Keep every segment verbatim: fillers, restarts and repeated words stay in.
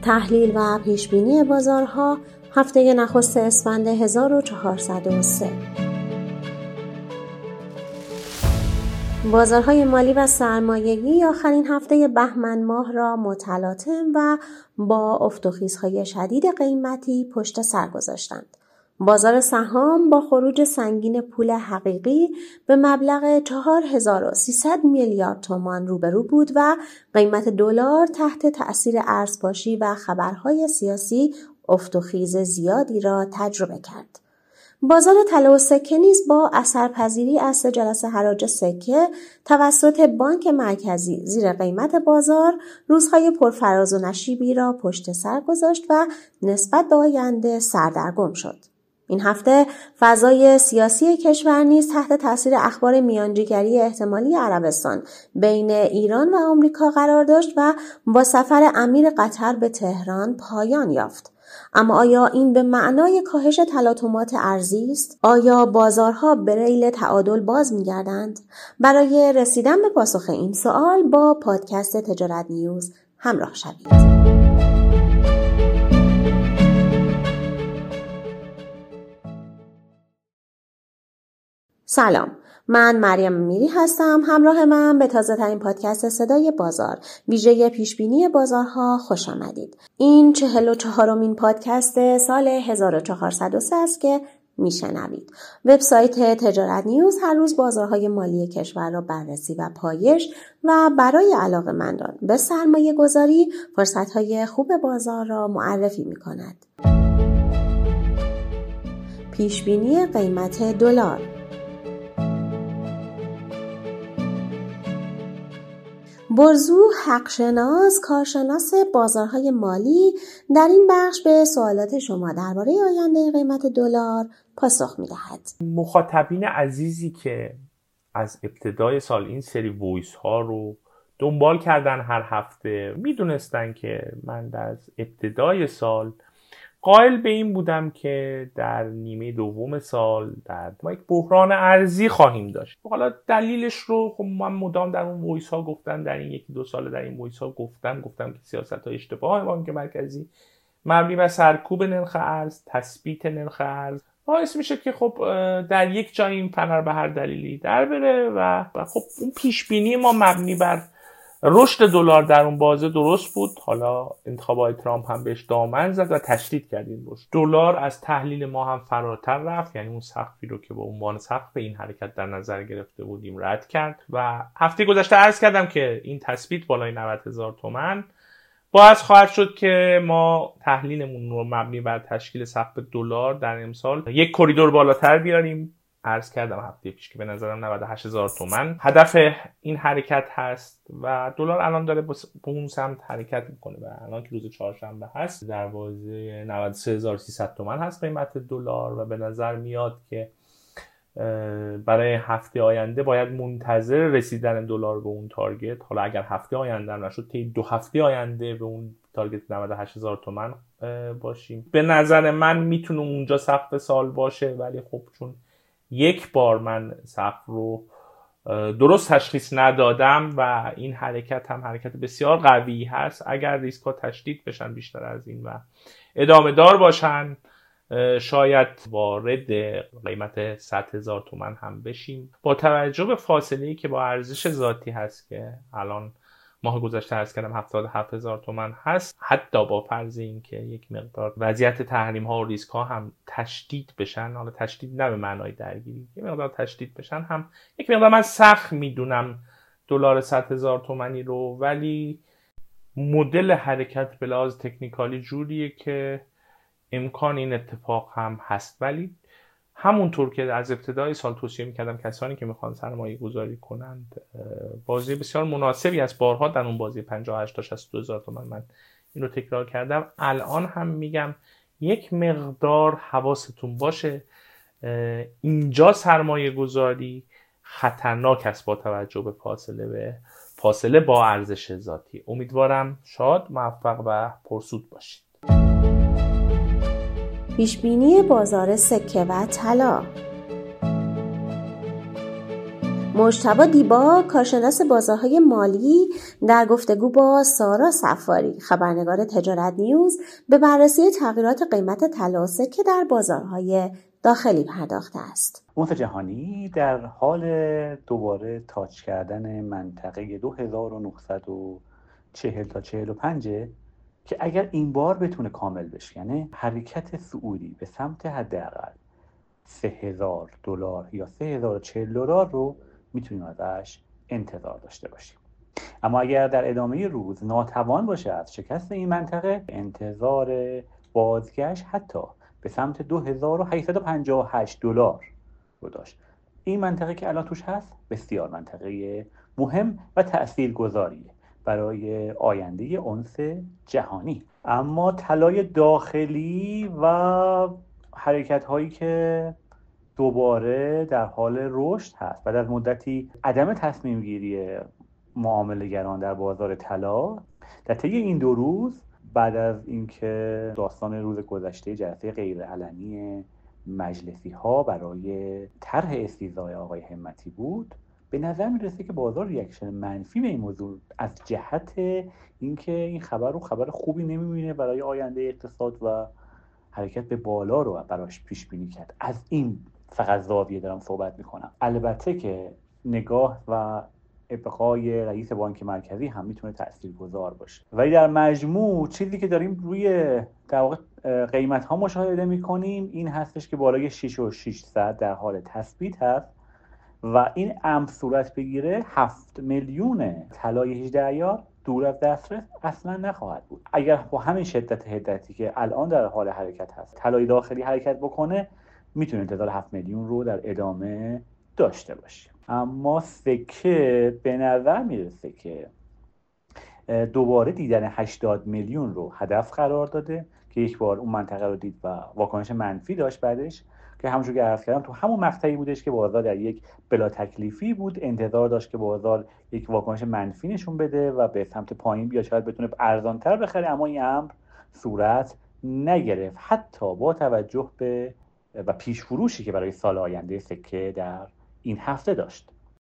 تحلیل و پیشبینی بازارها هفته نخست اسفند هزار و چهارصد و سه. بازارهای مالی و سرمایه‌ای آخرین هفته بهمن ماه را متلاطم و با افت و خیزهای شدید قیمتی پشت سر گذاشتند. بازار سهام با خروج سنگین پول حقیقی به مبلغ چهار هزار و سیصد میلیارد تومان روبرو بود و قیمت دلار تحت تأثیر ارزپاشی و خبرهای سیاسی افت و خیز زیادی را تجربه کرد. بازار طلا و سکه نیز با اثرپذیری از سه جلسه حراج سکه توسط بانک مرکزی زیر قیمت بازار روزهای پرفراز و نشیبی را پشت سر گذاشت و نسبت به آینده سردرگم شد. این هفته فضای سیاسی کشور نیز تحت تاثیر اخبار میانجیگری احتمالی عربستان بین ایران و آمریکا قرار داشت و با سفر امیر قطر به تهران پایان یافت. اما آیا این به معنای کاهش تلاطمات ارزی است؟ آیا بازارها به ریل تعادل باز می‌گردند؟ برای رسیدن به پاسخ این سوال با پادکست تجارت نیوز همراه شوید. سلام، من مریم میری هستم. همراه من به تازه ترین پادکست صدای بازار ویژه پیشبینی بازارها خوش آمدید. این چهل و چهارمین پادکست سال هزار و چهارصد و سه است که میشنوید. وبسایت تجارت نیوز هر روز بازارهای مالی کشور را بررسی و پایش و برای علاقه‌مندان به سرمایه گذاری فرصت‌های خوب بازار را معرفی می‌کند. پیشبینی قیمت دلار. برزو حقشناس، کارشناس بازارهای مالی، در این بخش به سوالات شما درباره آینده قیمت دلار پاسخ می‌دهد. مخاطبین عزیزی که از ابتدای سال این سری وایس ها رو دنبال کردن هر هفته میدونستن که من در ابتدای سال قائل به این بودم که در نیمه دوم سال در ما یک بحران ارزی خواهیم داشت. حالا دلیلش رو خب من مدام در اون وایس ها گفتم، در این یکی دو سال در این وایس ها گفتم گفتم که سیاست های اشتباه بانک مرکزی مبنی بر سرکوب نرخ ارز، تثبیت نرخ ارز باعث میشه که خب در یک جای این فنر به هر دلیلی در بره و خب اون پیش بینی ما مبنی بر رشد دلار در اون بازه درست بود. حالا انتخابات ترامپ هم بهش دامن زد و تشدید کرد این رشد. دلار از تحلیل ما هم فراتر رفت، یعنی اون سقفی رو که به عنوان سقف این حرکت در نظر گرفته بودیم رد کرد و هفته گذشته عرض کردم که این تثبیت بالای نود هزار تومان باعث خواهد شد که ما تحلیلمون رو مبنی بر تشکیل سقف دلار در امسال یک کریدور بالاتر بیاریم. عرض کردم هفته پیش که به نظرم نود و هشت هزار تومان هدف این حرکت هست و دلار الان داره به اون سمت حرکت میکنه و الان که روز چهارشنبه هست در بازه نود و سه هزار و سیصد تومان هست قیمت دلار و به نظر میاد که برای هفته آینده باید منتظر رسیدن دلار به اون تارگت. حالا اگر هفته آینده هم نشد طی دو هفته آینده به اون تارگت نود و هشت هزار تومان باشیم. به نظر من میتونه اونجا سقف سال باشه، ولی خب چون یک بار من سقف رو درست تشخیص ندادم و این حرکت هم حرکت بسیار قوی هست، اگر ریسک ها تشدید بشن بیشتر از این و ادامه دار باشن شاید وارد قیمت صد هزار تومان هم بشیم. با توجه به فاصله‌ای که با ارزش ذاتی هست که الان ماه گذشته عرض کردم هفتاد و هفت هزار تومان هست، حتی با فرض این که یک مقدار وضعیت تحریم ها و ریسک ها هم تشدید بشن، حالا تشدید نه به معنای درگیری، یک مقدار تشدید بشن، هم یک مقدار من سخت میدونم دلار صد هزار تومانی رو، ولی مدل حرکت به لحاظ تکنیکالی جوریه که امکان این اتفاق هم هست. ولی همونطور که از ابتدای سال توصیه میکردم کسانی که میخوان سرمایه گذاری کنند بازی بسیار مناسبی است، بارها در اون بازی پنجاه و هشت تا شصت و دو هزار تومان من این رو تکرار کردم، الان هم میگم یک مقدار حواستون باشه اینجا سرمایه گذاری خطرناک است با توجه به فاصله به فاصله با ارزش ذاتی. امیدوارم شاد، موفق و پرسود باشید. پیشبینی بازار سکه و طلا. مجتبی دیبا، کارشناس بازارهای مالی، در گفتگو با سارا صفاری، خبرنگار تجارت نیوز، به بررسی تغییرات قیمت طلا و سکه در بازارهای داخلی پرداخته است. بورس جهانی در حال دوباره تاچ کردن منطقه دو هزار و نهصد و چهل تا چهل و پنج که اگر این بار بتونه کامل بشه، یعنی حرکت صعودی به سمت حداقل سه هزار دلار یا سه هزار و چهل دلار رو میتونیم ازش انتظار داشته باشیم. اما اگر در ادامه روز ناتوان باشه از شکست این منطقه، انتظار بازگشت حتی به سمت دو هزار و هشتصد و پنجاه و هشت دلار رو داشت. این منطقه که الان توش هست بسیار منطقه مهم و تاثیرگذاریه برای آینده اونس جهانی. اما طلای داخلی و حرکت هایی که دوباره در حال رشد هست بعد از مدتی عدم تصمیم گیری معامله‌گران در بازار طلا، در طی این دو روز بعد از اینکه داستان روز گذشته جلسه غیر علنی مجلسی ها برای طرح استیضاح آقای همتی بود، به نظر میرسه که بازار ریاکشن منفی به این موضوع از جهت اینکه این خبر رو خبر خوبی نمیبینه برای آینده اقتصاد و حرکت به بالا رو براش پیش بینی کرد. از این فقط زاویه دارم صحبت میکنم. البته که نگاه و ابقای رئیس بانک مرکزی هم میتونه تاثیرگذار باشه، ولی در مجموع چیزی که داریم روی در واقع قیمت ها مشاهده میکنیم این هستش که بالای شش و ششصد در حال تثبیت هست و این امر صورت بگیره هفت میلیون طلای هجده عیار دور از دسترس اصلا نخواهد بود. اگر با همین شدت حدتی که الان در حال حرکت هست طلای داخلی حرکت بکنه، میتونه انتظار هفت میلیون رو در ادامه داشته باشه. اما سکه به نظر میرسه که دوباره دیدن هشتاد میلیون رو هدف قرار داده که یک بار اون منطقه رو دید و واکنش منفی داشت بعدش، که همونجور که عرض کردم تو همون مقطعی بودش که بازار در یک بلا تکلیفی بود، انتظار داشت که بازار یک واکنش منفی نشون بده و به سمت پایین بیاد، شاید بتونه ارزان‌تر بخره، اما این امر صورت نگرفت حتی با توجه به و پیش فروشی که برای سال آینده سکه در این هفته داشت.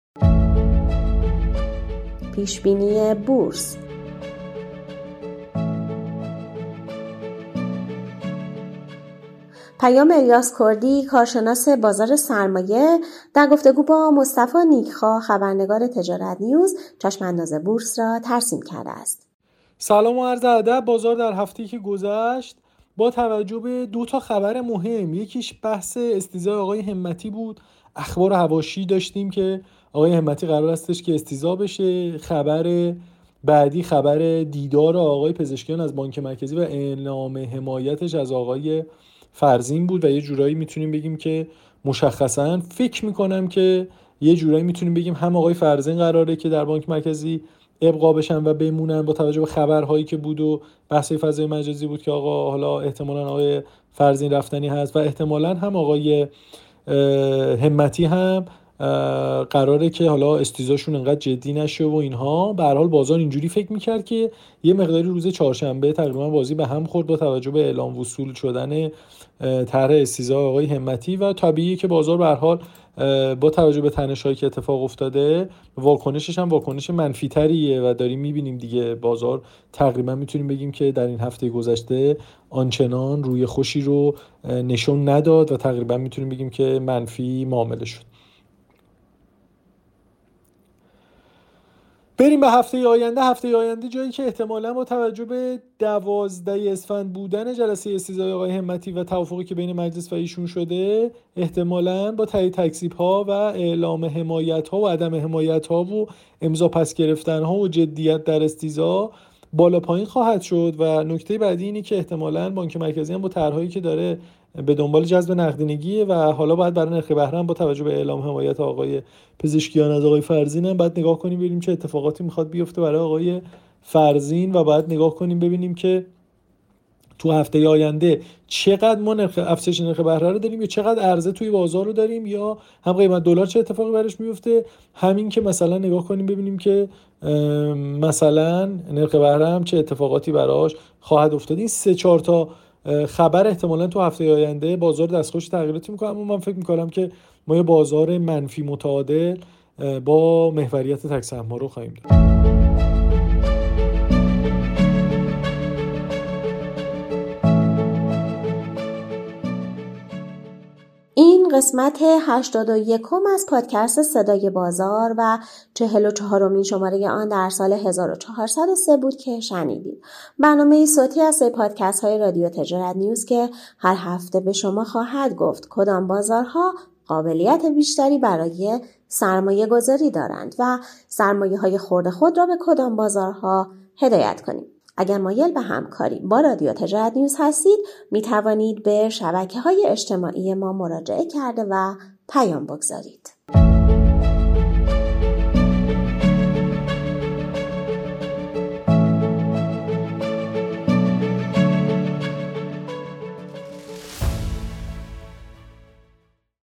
پیش بینی بورس. پیام الیاس کردی، کارشناس بازار سرمایه، در گفتگو با مصطفی نیکخواه، خبرنگار تجارت نیوز، چشم انداز بورس را ترسیم کرده است. سلام و عرض ادب. بازار در هفته‌ای که گذشت با توجه به دو تا خبر مهم، یکیش بحث استیضاح آقای همتی بود. اخبار حواشی داشتیم که آقای همتی قرار استش که استیضاح بشه. خبر بعدی خبر دیدار آقای پزشکیان از بانک مرکزی و اعلام حمایتش از آقای فرزین بود و یه جورایی میتونیم بگیم که مشخصاً فکر میکنم که یه جورایی میتونیم بگیم هم آقای فرزین قراره که در بانک مرکزی ابقا بشن و بمونن با توجه به خبرهایی که بود و بحث فضای مجازی بود که آقا حالا احتمالاً آقای فرزین رفتنی هست و احتمالاً هم آقای همتی هم قراره که حالا استیضاحشون انقدر جدی نشه و اینها. به هر حال بازار اینجوری فکر میکرد که یه مقداری روز چهارشنبه تقریبا بازی به هم خورد با توجه به اعلام وصول شدن طرح استیضاح آقای همتی و طبیعیه که بازار به هر حال با توجه به تنش‌هایی که اتفاق افتاده واکنشش هم واکنش منفی تریه و داریم میبینیم دیگه بازار تقریبا میتونیم بگیم که در این هفته گذشته آنچنان روی خوشی رو نشون نداد و تقریبا میتونیم بگیم که منفی معامله شد. بریم به هفته آینده. هفته آینده جایی که احتمالاً با توجه به دوازده اسفند بودن جلسه استیضاح آقای همتی و توافقی که بین مجلس و ایشون شده، احتمالاً با تایید تکذیب‌ها و اعلام حمایت‌ها و عدم حمایت‌ها و امضا پس گرفتن‌ها و جدیت در استیضاح بالا پایین خواهد شد و نکته بعدی اینه که احتمالاً بانک مرکزی هم با طرحی که داره به دنبال جذب نقدینگیه و حالا باید برای نرخ بهره هم با توجه به اعلام حمایت آقای پزشکیان از آقای فرزین هم باید نگاه کنیم ببینیم چه اتفاقاتی میخواد بیفته برای آقای فرزین و باید نگاه کنیم ببینیم که تو هفته آینده چقدر ما نرخ افزایش نرخ بهره رو داریم یا چقدر عرضه توی بازار رو داریم یا هم قیمت دلار چه اتفاقی براش میفته. همین که مثلا نگاه کنیم ببینیم که مثلا نرخ بهره هم چه اتفاقاتی براش خواهد افتاد. این سه چهار تا خبر احتمالاً تو هفته آینده بازار دستخوش تغییراتی میکنه، اما من فکر میکنم که ما یه بازار منفی متعادل با محوریت تک سهم‌ها رو خواهیم داشت. این قسمت هشتاد و یکم از پادکست صدای بازار و چهل و چهارمین شماره آن در سال هزار و چهارصد و سه بود که شنیدید. برنامه صوتی از سه پادکست های رادیو تجارت نیوز که هر هفته به شما خواهد گفت کدام بازارها قابلیت بیشتری برای سرمایه گذاری دارند و سرمایه های خرد خود را به کدام بازارها هدایت کنیم. اگر مایل به همکاری با رادیو تجارت نیوز هستید می توانید به شبکه‌های اجتماعی ما مراجعه کرده و پیام بگذارید.